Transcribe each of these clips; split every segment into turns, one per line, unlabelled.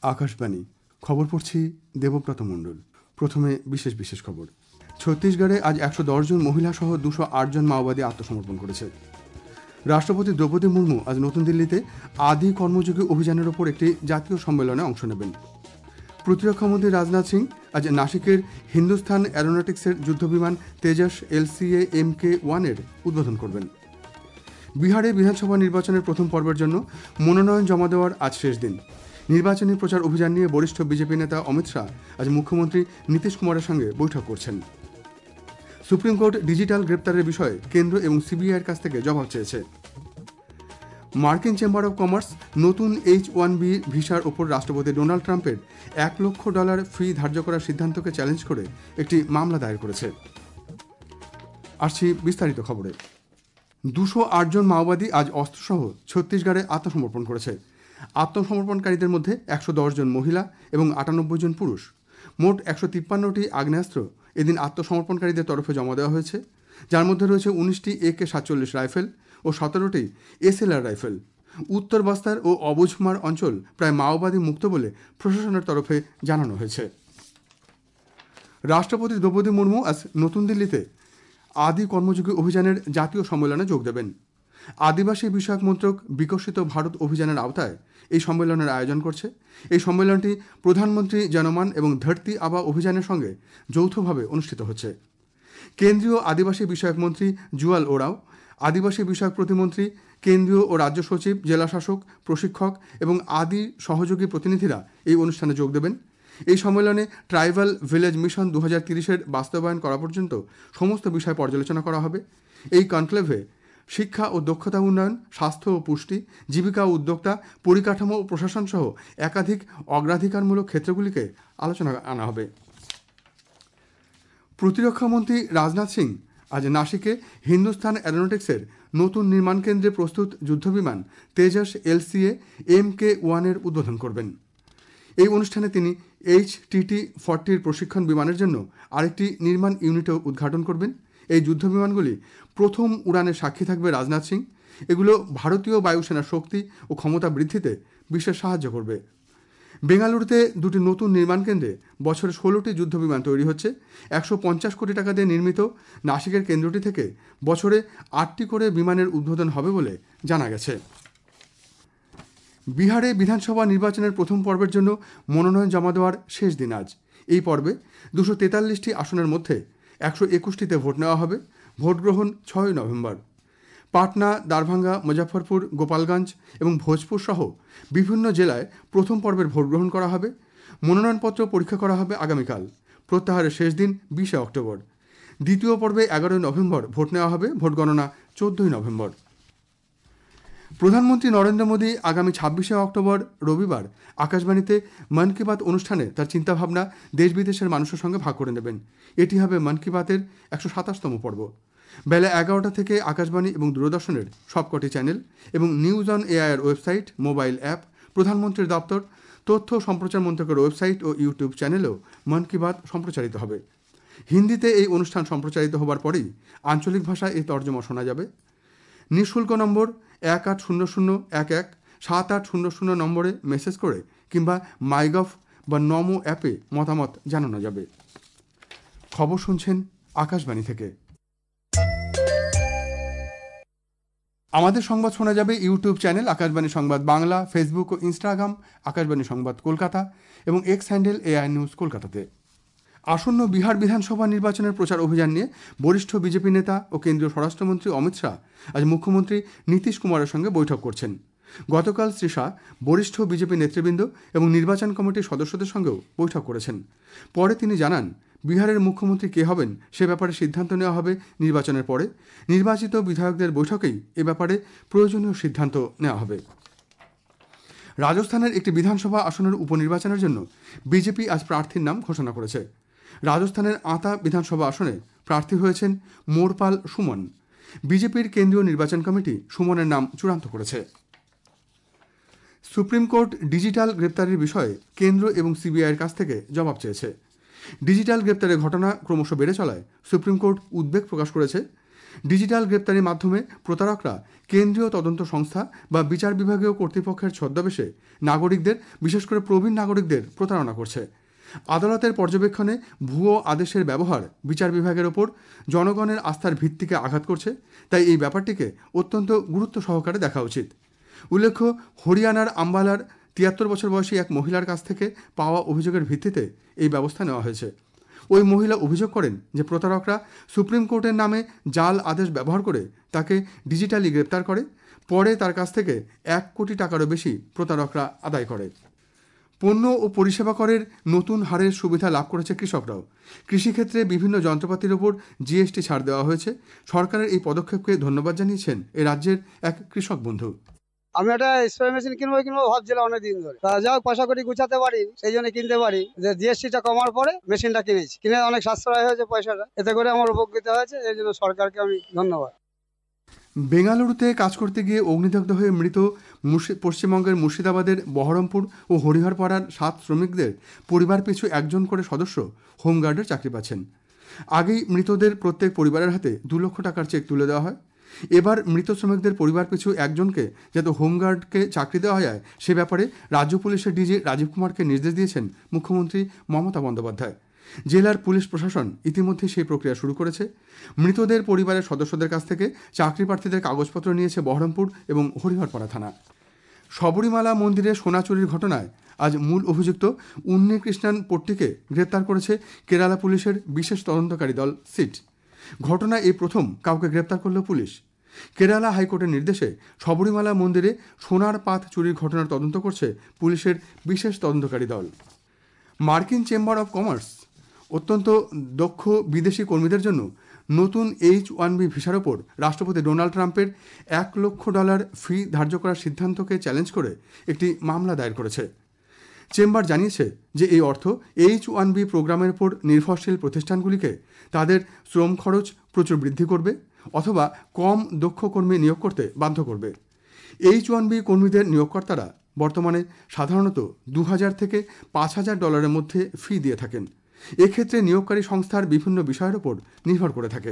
আকাশবাণী খবর পড়ছি দেবব্রত মণ্ডল। প্রথমে বিশেষ বিশেষ খবর। ছত্তিশগড়ে আজ 110 জন মহিলা সহ 208 জন মাওবাদী আত্মসমর্পণ করেছে। রাষ্ট্রপতি দ্রৌপদী মুর্মু আজ নতুন দিল্লিতে আদি কর্মযোগী অভিযানের ওপর একটি জাতীয় সম্মেলনে অংশ নেবেন। প্রতিরক্ষামন্ত্রী রাজনাথ সিং আজ নাসিকের হিন্দুস্তান অ্যারোনটিক্সের যুদ্ধবিমান তেজস LCA Mk-1 এর উদ্বোধন করবেন। বিহারে বিধানসভা নির্বাচনের প্রথম পর্বের জন্য মনোনয়ন জমা দেওয়ার আজ শেষ দিন। নির্বাচনী প্রচার অভিযান নিয়ে বরিষ্ঠ বিজেপি নেতা অমিত শাহ আজ মুখ্যমন্ত্রী নীতিশ কুমারের সঙ্গে বৈঠক করছেন। সুপ্রিম কোর্ট ডিজিটাল গ্রেপ্তারের বিষয়ে কেন্দ্র এবং CBI-এর কাছ থেকে জবাব চেয়েছে। মার্কিন চেম্বার অব কমার্স নতুন H-1B ভিসার ওপর রাষ্ট্রপতি ডোনাল্ড ট্রাম্পের $1 লক্ষ ফি ধার্য করার সিদ্ধান্তকে চ্যালেঞ্জ করে একটি মামলা দায়ের করেছে। আসছি বিস্তারিত খবরে। 208 জন মাওবাদী আজ অস্ত্রসহ ছত্তিশগড়ে আত্মসমর্পণ করেছে। আত্মসমর্পণকারীদের মধ্যে 110 জন মহিলা এবং 98 জন পুরুষ। মোট 153টি আগ্নেয়াস্ত্র এদিন আত্মসমর্পণকারীদের তরফে জমা দেওয়া হয়েছে, যার মধ্যে রয়েছে 19টি AK-47 রাইফেল ও 17টি SLR রাইফেল। উত্তর বস্তার ও অবুঝমার অঞ্চল প্রায় মাওবাদী মুক্ত বলে প্রশাসনের তরফে জানানো হয়েছে। রাষ্ট্রপতি দ্রৌপদী মুর্মু আজ নতুন দিল্লিতে আদি কর্মযোগী অভিযানের জাতীয় সম্মেলনে যোগ দেবেন। আদিবাসী বিষয়ক মন্ত্রক বিকশিত ভারত অভিযানের আওতায় এই সম্মেলনের আয়োজন করছে। এই সম্মেলনটি প্রধানমন্ত্রী জনমান এবং ধরতি আবা অভিযানের সঙ্গে যৌথভাবে অনুষ্ঠিত হচ্ছে। কেন্দ্রীয় আদিবাসী বিষয়ক মন্ত্রী জুয়াল ওরাও, আদিবাসী বিষয়ক প্রতিমন্ত্রী, কেন্দ্রীয় ও রাজ্য সচিব, জেলা শাসক, প্রশিক্ষক এবং আদি সহযোগী প্রতিনিধিরা এই অনুষ্ঠানে যোগ দেবেন। এই সম্মেলনে ট্রাইবাল ভিলেজ মিশন 2030-এর বাস্তবায়ন করা পর্যন্ত সমস্ত বিষয় পর্যালোচনা করা হবে। এই কনক্লেভে শিক্ষা ও দক্ষতা উন্নয়ন, স্বাস্থ্য ও পুষ্টি, জীবিকা ও উদ্যোক্তা, পরিকাঠামো ও প্রশাসন সহ একাধিক অগ্রাধিকারমূলক ক্ষেত্রগুলিকে আলোচনা আনা হবে। প্রতিরক্ষামন্ত্রী রাজনাথ সিং আজ নাসিকে হিন্দুস্তান অ্যারোনটিক্সের নতুন নির্মাণ কেন্দ্রে প্রস্তুত যুদ্ধবিমান তেজস LCA Mk-1 এর উদ্বোধন করবেন। এই অনুষ্ঠানে তিনি HTT-40 প্রশিক্ষণ বিমানের জন্য আরেকটি নির্মাণ ইউনিটও উদ্ঘাটন করবেন। এই যুদ্ধবিমানগুলি প্রথম উড়ানের সাক্ষী থাকবে রাজনাথ সিং। এগুলো ভারতীয় বায়ুসেনার শক্তি ও ক্ষমতা বৃদ্ধিতে বিশেষ সাহায্য করবে। বেঙ্গালুরুতে দুটি নতুন নির্মাণ কেন্দ্রে বছরে 16টি যুদ্ধবিমান তৈরি হচ্ছে। 150 কোটি টাকা দিয়ে নির্মিত নাসিকের কেন্দ্রটি থেকে বছরে 8টি করে বিমানের উদ্বোধন হবে বলে জানা গেছে। বিহারে বিধানসভা নির্বাচনের প্রথম পর্বের জন্য মনোনয়ন জমা দেওয়ার শেষ দিন আজ। এই পর্বে 243টি আসনের মধ্যে 121টিতে ভোট নেওয়া হবে। ভোট গ্রহণ 6 নভেম্বর। পাটনা, দারভাঙ্গা, মুজফ্ফরপুর, গোপালগঞ্জ এবং ভোজপুর সহ বিভিন্ন জেলায় প্রথম পর্বের ভোট গ্রহণ করা হবে। মনোনয়নপত্র পরীক্ষা করা হবে আগামীকাল। প্রত্যাহারের শেষ দিন 20 অক্টোবর। দ্বিতীয় পর্বে 11 নভেম্বর ভোট নেওয়া হবে। ভোট গণনা 14 নভেম্বর। প্রধানমন্ত্রী নরেন্দ্র মোদী আগামী 26 অক্টোবর রবিবার আকাশবাণীতে মন কি বাত অনুষ্ঠানে তার চিন্তাভাবনা দেশ বিদেশের মানুষের সঙ্গে ভাগ করে নেবেন। এটি হবে মন কি বাতের 127তম পর্ব। বেলা 11টা থেকে আকাশবাণী এবং দূরদর্শনের সবকটি চ্যানেল এবং news on AIR website, mobile app, প্রধানমন্ত্রীর দপ্তর, তথ্য সম্প্রচার মন্ত্রকের ওয়েবসাইট ও ইউটিউব চ্যানেলেও মন কি বাত সম্প্রচারিত হবে। হিন্দিতে এই অনুষ্ঠান সম্প্রচারিত হবার পরেই আঞ্চলিক ভাষায় এই তর্জমা শোনা যাবে। নিঃশুল্ক নম্বর 1800117800 নম্বরে মেসেজ করে কিংবা মাইগভ বা নমো অ্যাপে মতামত জানানো যাবে। খবর শুনছেন আকাশবাণী থেকে। আমাদের সংবাদ শোনা যাবে ইউটিউব চ্যানেল আকাশবাণী সংবাদ বাংলা, ফেসবুক ও ইনস্টাগ্রাম আকাশবাণী সংবাদ কলকাতা এবং এক্স হ্যান্ডেল AI নিউজ কলকাতাতে। আসন্ন বিহার বিধানসভা নির্বাচনের প্রচার অভিযান নিয়ে বরিষ্ঠ বিজেপি নেতা ও কেন্দ্রীয় স্বরাষ্ট্রমন্ত্রী অমিত শাহ আজ মুখ্যমন্ত্রী নীতিশ কুমারের সঙ্গে বৈঠক করছেন। গতকাল শ্রী শাহ বরিষ্ঠ বিজেপি নেতৃবৃন্দ এবং নির্বাচন কমিটির সদস্যদের সঙ্গেও বৈঠক করেছেন। পরে তিনি জানান, বিহারের মুখ্যমন্ত্রী কে হবেন সে ব্যাপারে সিদ্ধান্ত নেওয়া হবে নির্বাচনের পরে। নির্বাচিত বিধায়কদের বৈঠকেই এ ব্যাপারে প্রয়োজনীয় সিদ্ধান্ত নেওয়া হবে। রাজস্থানের একটি বিধানসভা আসনের উপনির্বাচনের জন্য বিজেপি আজ প্রার্থীর নাম ঘোষণা করেছে। রাজস্থানের আতা বিধানসভা আসনে প্রার্থী হয়েছেন মোরপাল সুমন। বিজেপির কেন্দ্রীয় নির্বাচন কমিটি সুমনের নাম চূড়ান্ত করেছে। সুপ্রিম কোর্ট ডিজিটাল গ্রেপ্তারের বিষয়ে কেন্দ্র এবং CBI-এর কাছ থেকে জবাব চেয়েছে। ডিজিটাল গ্রেপ্তারের ঘটনা ক্রমশ বেড়ে চলায় সুপ্রিম কোর্ট উদ্বেগ প্রকাশ করেছে। ডিজিটাল গ্রেপ্তারির মাধ্যমে প্রতারকরা কেন্দ্রীয় তদন্ত সংস্থা বা বিচার বিভাগীয় কর্তৃপক্ষের ছদ্মবেশে নাগরিকদের, বিশেষ করে প্রবীণ নাগরিকদের প্রতারণা করছে। আদালতের পর্যবেক্ষণে ভুয়ো আদেশের ব্যবহার বিচার বিভাগের ওপর জনগণের আস্থার ভিত্তিকে আঘাত করছে, তাই এই ব্যাপারটিকে অত্যন্ত গুরুত্ব সহকারে দেখা উচিত। উল্লেখ্য, হরিয়ানার আম্বালার ৭৩ বছর বয়সী এক মহিলার কাছ থেকে পাওয়া অভিযোগের ভিত্তিতে এই ব্যবস্থা নেওয়া হয়েছে। ওই মহিলা অভিযোগ করেন যে প্রতারকরা সুপ্রিম কোর্টের নামে জাল আদেশ ব্যবহার করে তাকে ডিজিটালি গ্রেপ্তার করে, পরে তার কাছ থেকে ১ কোটি টাকারও বেশি প্রতারকরা আদায় করে। পণ্য ও পরিষেবা করের নতুন হারের সুবিধা লাভ করেছে কৃষকরাও। কৃষিক্ষেত্রে বিভিন্ন যন্ত্রপাতির ওপর জিএসটি ছাড় দেওয়া হয়েছে। সরকারের এই পদক্ষেপকে ধন্যবাদ জানিয়েছেন এ রাজ্যের এক কৃষক বন্ধু।
আমি একটা স্প্রে মেশিন কিনবো ভাবছিলাম অনেকদিন ধরে, তা যাই হোক পয়সা করি গুছাতে পারি, সেই জন্য কিনতে পারি। যে জিএসটিটা কমার পরে মেশিনটা কিনেছি, কিনে অনেক সাশ্রয় হয়েছে পয়সাটা, এতে করে আমার উপকৃত হয়েছে। এই জন্য সরকারকে আমি ধন্যবাদ।
বেঙ্গালুরুতে কাজ করতে গিয়ে অগ্নিদগ্ধ হয়ে মৃত পশ্চিমবঙ্গের মুর্শিদাবাদের বহরমপুর ও হরিহরপাড়ার ৭ শ্রমিকদের পরিবার পিছু একজন করে সদস্য হোমগার্ডের চাকরি পাচ্ছেন। আগেই মৃতদের প্রত্যেক পরিবারের হাতে ২ লক্ষ টাকার চেক তুলে দেওয়া হয়। এবার মৃত শ্রমিকদের পরিবার পিছু একজনকে যাতে হোমগার্ডকে চাকরি দেওয়া যায় সে ব্যাপারে রাজ্য পুলিশের ডিজি রাজীব কুমারকে নির্দেশ দিয়েছেন মুখ্যমন্ত্রী মমতা বন্দ্যোপাধ্যায়। জেলার পুলিশ প্রশাসন ইতিমধ্যে সেই প্রক্রিয়া শুরু করেছে। মৃতদের পরিবারের সদস্যদের কাছ থেকে চাকরি প্রার্থীদের কাগজপত্র নিয়েছে বহরমপুর এবং হরিহরপাড়া থানা। শবরীমালা মন্দিরে সোনা চুরির ঘটনায় আজ মূল অভিযুক্ত উন্নিকৃষ্ণন পোট্টিকে গ্রেপ্তার করেছে কেরালা পুলিশের বিশেষ তদন্তকারী দল সিট। ঘটনায় এই প্রথম কাউকে গ্রেপ্তার করল পুলিশ। কেরালা হাইকোর্টের নির্দেশে শবরীমালা মন্দিরে সোনার পাত চুরির ঘটনার তদন্ত করছে পুলিশের বিশেষ তদন্তকারী দল। মার্কিন চেম্বার অব কমার্স অত্যন্ত দক্ষ বিদেশি কর্মীদের জন্য নতুন H-1B ভিসার ওপর রাষ্ট্রপতি ডোনাল্ড ট্রাম্পের $1 লক্ষ ফি ধার্য করার সিদ্ধান্তকে চ্যালেঞ্জ করে একটি মামলা দায়ের করেছে। চেম্বার জানিয়েছে যে এই অর্থ H-1B প্রোগ্রামের উপর নির্ভরশীল প্রতিষ্ঠানগুলিকে তাদের শ্রম খরচ প্রচুর বৃদ্ধি করবে অথবা কম দক্ষ কর্মী নিয়োগ করতে বাধ্য করবে। H-1B কর্মীদের নিয়োগকর্তারা বর্তমানে সাধারণত $2,000 থেকে $5,000 মধ্যে ফি দিয়ে থাকেন। এক্ষেত্রে নিয়োগকারী সংস্থার বিভিন্ন বিষয়ের উপর নির্ভর করে থাকে।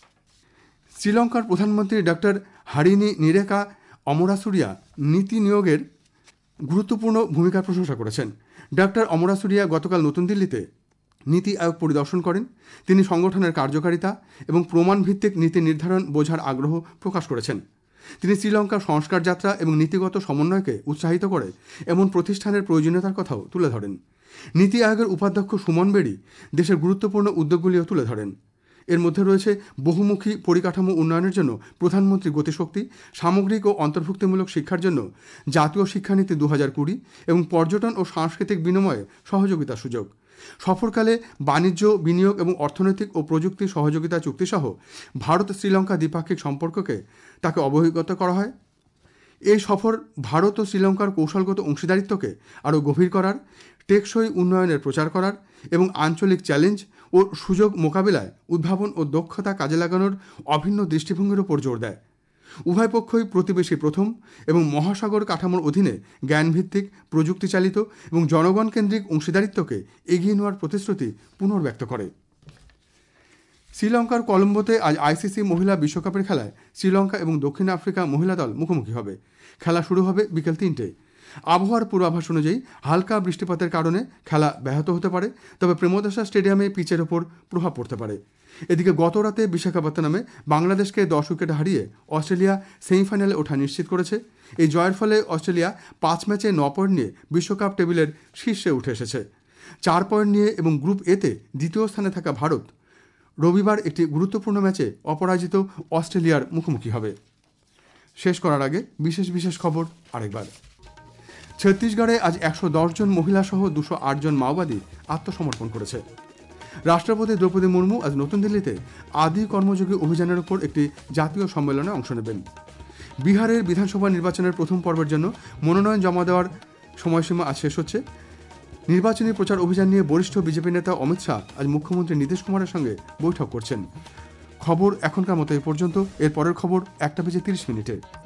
শ্রীলঙ্কার প্রধানমন্ত্রী ডক্টর হারিনি নিরেকা অমরাসুরিয়া নীতি নিয়োগের গুরুত্বপূর্ণ ভূমিকার প্রশংসা করেছেন। ডক্টর অমরাসুরিয়া গতকাল নতুন দিল্লিতে নীতি আয়োগ পরিদর্শন করেন। তিনি সংগঠনের কার্যকারিতা এবং প্রমাণভিত্তিক নীতি নির্ধারণ বোঝার আগ্রহ প্রকাশ করেছেন। তিনি শ্রীলঙ্কার সংস্কার যাত্রা এবং নীতিগত সমন্বয়কে উৎসাহিত করে এমন প্রতিষ্ঠানের প্রয়োজনীয়তার কথাও তুলে ধরেন। নীতি আয়োগের উপাধ্যক্ষ সুমন বেড়ি দেশের গুরুত্বপূর্ণ উদ্যোগগুলিও তুলে ধরেন। এর মধ্যে রয়েছে বহুমুখী পরিকাঠামো উন্নয়নের জন্য প্রধানমন্ত্রী গতিশক্তি, সামগ্রিক ও অন্তর্ভুক্তিমূলক শিক্ষার জন্য জাতীয় শিক্ষানীতি 2020 এবং পর্যটন ও সাংস্কৃতিক বিনিময়ে সহযোগিতার সুযোগ। সফরকালে বাণিজ্য, বিনিয়োগ এবং অর্থনৈতিক ও প্রযুক্তি সহযোগিতা চুক্তিসহ ভারত শ্রীলঙ্কা দ্বিপাক্ষিক সম্পর্ককে তাকে অবহিত করা হয়। এই সফর ভারত ও শ্রীলঙ্কার কৌশলগত অংশীদারিত্বকে আরও গভীর করার, টেকসই উন্নয়নের প্রচার করার এবং আঞ্চলিক চ্যালেঞ্জ ও সুযোগ মোকাবিলায় উদ্ভাবন ও দক্ষতা কাজে লাগানোর অভিন্ন দৃষ্টিভঙ্গির ওপর জোর দেয়। উভয় পক্ষই প্রতিবেশী প্রথম এবং মহাসাগর কাঠামোর অধীনে জ্ঞানভিত্তিক, প্রযুক্তিচালিত এবং জনগণ কেন্দ্রিক অংশীদারিত্বকে এগিয়ে নেওয়ার প্রতিশ্রুতি পুনর্ব্যক্ত করে। শ্রীলঙ্কার কলম্বোতে আজ আইসিসি মহিলা বিশ্বকাপের খেলায় শ্রীলঙ্কা এবং দক্ষিণ আফ্রিকা মহিলা দল মুখোমুখি হবে। খেলা শুরু হবে বিকেল 3টে। আবহাওয়ার পূর্বাভাস অনুযায়ী হালকা বৃষ্টিপাতের কারণে খেলা ব্যাহত হতে পারে, তবে প্রেমদাসা স্টেডিয়ামে পিচের ওপর প্রভাব পড়তে পারে। এদিকে গত রাতে বিশাখাপত্তনমে বাংলাদেশকে 10 উইকেটে হারিয়ে অস্ট্রেলিয়া সেমিফাইনালে ওঠা নিশ্চিত করেছে। এই জয়ের ফলে অস্ট্রেলিয়া 5 ম্যাচে 9 পয়েন্ট নিয়ে বিশ্বকাপ টেবিলের শীর্ষে উঠে এসেছে। 4 পয়েন্ট নিয়ে এবং গ্রুপ এতে দ্বিতীয় স্থানে থাকা ভারত রবিবার একটি গুরুত্বপূর্ণ ম্যাচে অপরাজিত অস্ট্রেলিয়ার মুখোমুখি হবে। শেষ করার আগে বিশেষ খবর আরেকবার। ছত্তিশগড়ে আজ 110 জন মহিলা সহ 208 জন মাওবাদী আত্মসমর্পণ করেছে। রাষ্ট্রপতি দ্রৌপদী মুর্মু আজ নতুন দিল্লিতে আদি কর্মযোগী অভিযানের উপর একটি জাতীয় সম্মেলনে অংশ নেবেন। বিহারের বিধানসভা নির্বাচনের প্রথম পর্বের জন্য মনোনয়ন জমা দেওয়ার সময়সীমা আজ শেষ হচ্ছে। নির্বাচনী প্রচার অভিযান নিয়ে বরিষ্ঠ বিজেপি নেতা অমিত শাহ আজ মুখ্যমন্ত্রী নীতিশ কুমারের সঙ্গে বৈঠক করছেন। খবর এখনকার মতো এই পর্যন্ত। এর পরের খবর 1টা বেজে 30 মিনিটে।